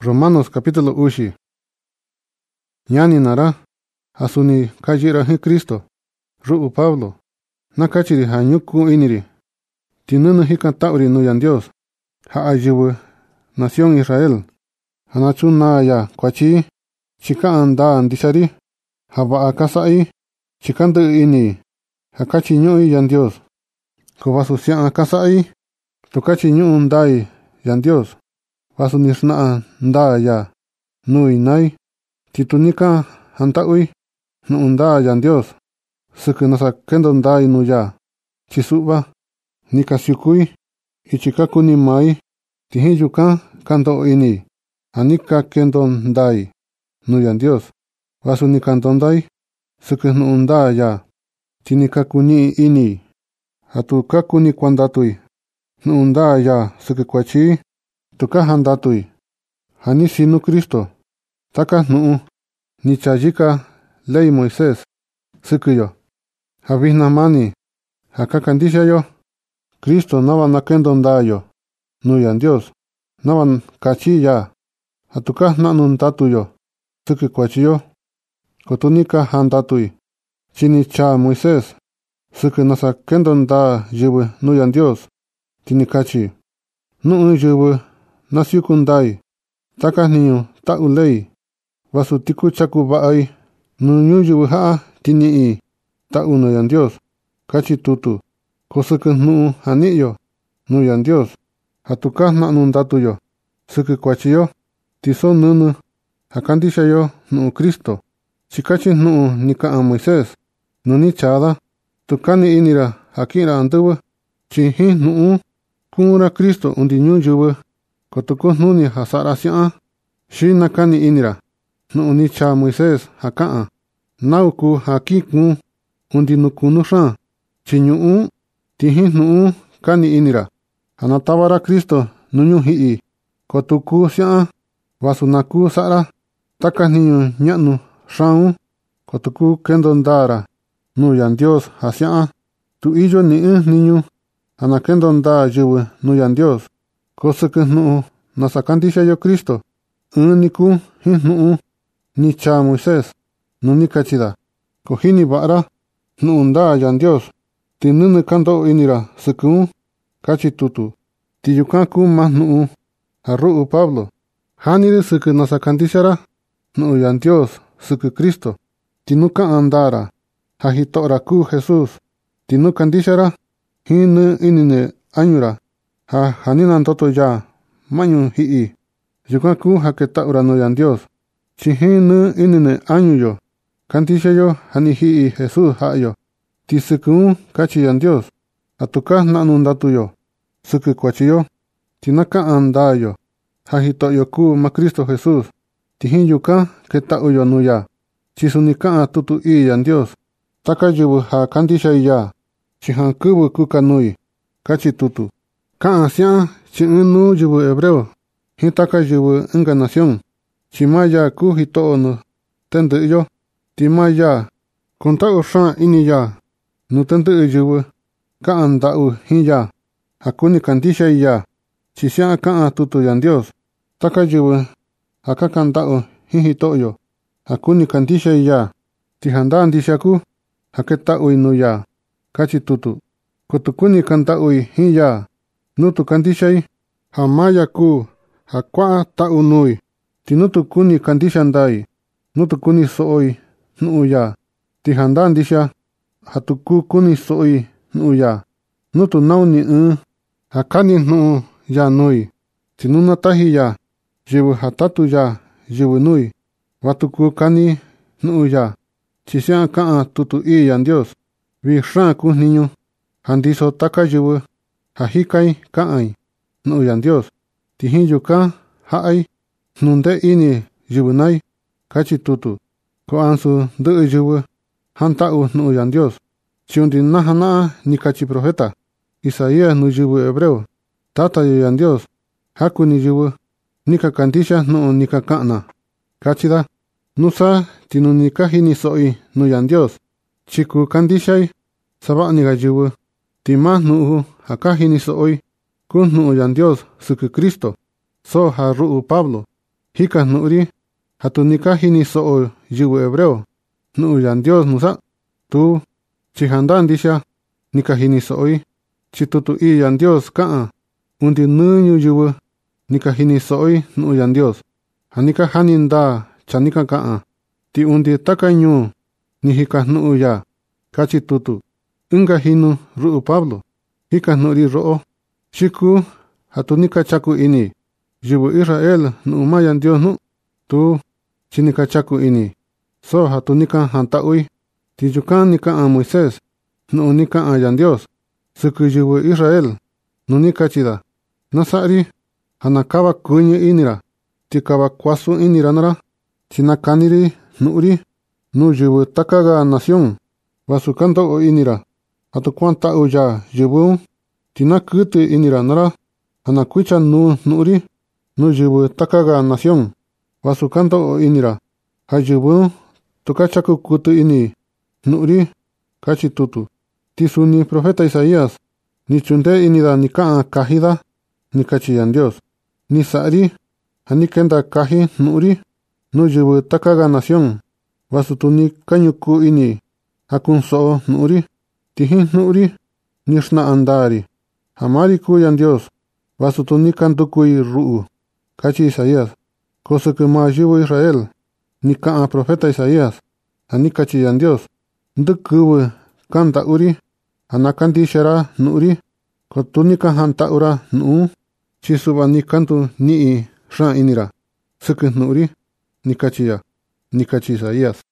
Romanos capítulo ushi. Yani nara asuni kajira hi Cristo. Ru'u Pablo. Nakachiri hanyuku iniri. Tinunu hikan tauri nuyan Dios. Haajibu nación Israel. Hanachun na ya kwachi. Chika anda andisari. Haba akasai. Chikandu ini. Hakachi nyui yan Dios. Kubasu siang akasai. Tukachi nyu undai yan Dios. Wasu nisna nda ya. Nui nai. Titunika hantaui. Nu unda yan Dios. Suku nasa kendo ndai nuya. Chisuba. Nika syukui. Ichikaku ni mai. Tihi yuka kanto ini. Anika kendo ndai. Nuyan Dios. Wasu ni kanto ndai. Suku nu unda ya. Tinikaku ni ini. Hatukaku ni kwandatui. Nu unda ya suku kwachi. Tuka handatui. Hani sinu Cristo. Taka nuu. Ni chayika ley Moisés. Sukuyo. Habisna mani. Hakakandisha yo. Cristo nava nakendo ndayo. Nuyan Dios. Nava kachi ya. Hatuka nanun tatuyo. Suku kwachiyo. Kotunika handatui. Chini cha Moisés. Suku nasa kendo nda jibu nuyan Dios. Tinikachi. Nuu jibu nasyukundai. Taka niyo ta ulei. Wasu tiku chaku baai. Nunyu jibu haa tinii. Ta unuyan Dios. Kachi tutu. Kosuku nuu haniyo. Nuyan Dios. Hatuka nanun datuyo. Suku kwachiyo. Tiso nunu. Hakandisha yo nuu Cristo. Chikachi nuu nika a Moisés. Nuni chada. Tukani inira hakira anduwa. Chihi nuu. Kumura Cristo undi nyu jibu. Kotuku nuni hasara siya. Shi nakani inira. Nuu ni cha Moisés hakaa. Nauku hakiku. Undi nukunu shan. Chinyuu. Tihi nuu kani inira. Hanatawara Cristo nunyu hii. Kotuku siya. Wasunaku sara. Taka niyo nyanu shan. Kotuku kendo ndara. Nuyan Dios hasia. Tu iyo niñu. Hanakendo nda jibu nuyan Dios. Kosuku nuu nasakandisha yo Cristo. Uniku hi nuu. Ni cha Moisés. Nuni kachida. Kohini bara. Nuu nda yan Dios. Tinunu kando inira suku. Kachi tutu. Tiyukaku ma nuu. Haru Pablo. Haniri suku nasakandishara. Nuu yan Dios. Suku Cristo. Tinuka andara. Hahitora ku Jesús. Tinukandishara. Hinu inine anyura. Haninan toto ya. Mañu hii. Yukaku haketa ura nuyan Dios. Chihinu inine anyuyo. Kandisha yo hani hii Jesús hayo. Tisuku kachi yan Dios. Atuka nanundatuyo. Suku kwachiyo. Tinaka andayo. Hahitoyo ku ma Cristo Jesús. Tihin yuka keta uyo nuya. Chisunika tutu i yan Dios. Taka yubu ha kandisha iya. Chihan kubu kukanui. Kachi tutu. Kaan siya chinu yubu hebreo. Hitaka yubu nga nación. Chimaya ku hito no. Tendu yo. Timaya. Konta ushan ini ya. Nutendu yubu. Kaan dau hiya. Hakuni kandisha iya. Chisiya kaan tutu yan Dios. Taka yubu. Hakakan dau hito yo. Hakuni kandisha iya. Tihanda andishaku. Haketa uinuya. Kachi tutu. Kutukuni kanta ui hiya. Nutu kandishai. Hamaya ku. Hakwa ta unui. Tinutu kuni kandishandai. Nutu kuni sooi. Nuuya. Tihanda andisha. Hatuku kuni sooi. Nuuya. Nutu nauni Hakani nuu ya nui. Tinuna tahiya. Jibu hatatu ya. Jibu nui. Watuku kani nuuya. Chisian kaa tutu i yan Dios. Vi shan ku niño. Handiso taka yubu. Hahikai kaai. Nu yan Dios. Tihin yuka haai. Nunde ini yubunai. Kachi tutu. Ko ansu du yubu. Hantau nu yan Dios. Chiundi nahana ni kachi profeta. Isaías nu yubu hebreo. Tata yu yan Dios. Haku ni yubu. Nika kandisha nu nika kaana. Kachida. Nusa tinunika hini soi nuyan Dios. Chiku kandishai. Saba niga yubu. Tima nuu haka hini soi. Kun nuyan Dios suku Cristo. So haru Pablo. Hika nuri, hatunika hini so'o yubu hebreo, nu yan Dios nusa, tu, chihanda ndisha, nika hini so'oi, chitutu i yan Dios kaa, undi nunyu yubu, nika hini so'oi nu yan Dios, hanika haninda, chanika kaa, ti undi takanyu, ni hika nu ya, kachi tutu, unga hinu ru'u Pablo, hika nuri ro'o, shiku, hatunika chaku ini, yubu Israel nu mayan Dios nu, tu, chinika chaku ini, so hatunika hantaui, ti yukan nika a Moisés, nu nika a yan Dios, suku yubu Israel, nu nika chida, nasari, hanakawa kuñi inira, ti kawa kwasu inira nara, chinakaniri, nuri, nu yubu takaga nación, wasukando o inira, hatu kwanta uya yubu, tina kutu inira nara, hanakuicha nu nuri, nu yubu takaga nación, wasukando o inira, hayubu, tukachaku kutu ini, nuri, kachi tutu, tisuni profeta Isaías, ni chunde inida ni kaa kahida, ni kachiyan Dios, ni sari, hanikenda kahi nuri, nu yubu takaga nación, wasutuni kanyuku ini, hakun so nuri, tihin nuri, nishna andari, hamari kuyan Dios, wasutuni kantukui ru'u, kachi Isaías, cosa que ma yubu Israel, ni kaa profeta Isaías, hanikachiyan Dios, ndukubu kanta uri, hanakandi shara nuri, kotunika hanta ura nu, chisuba ni kantu nii shan inira, suku nuri, nikachiya, nikachi Isaías.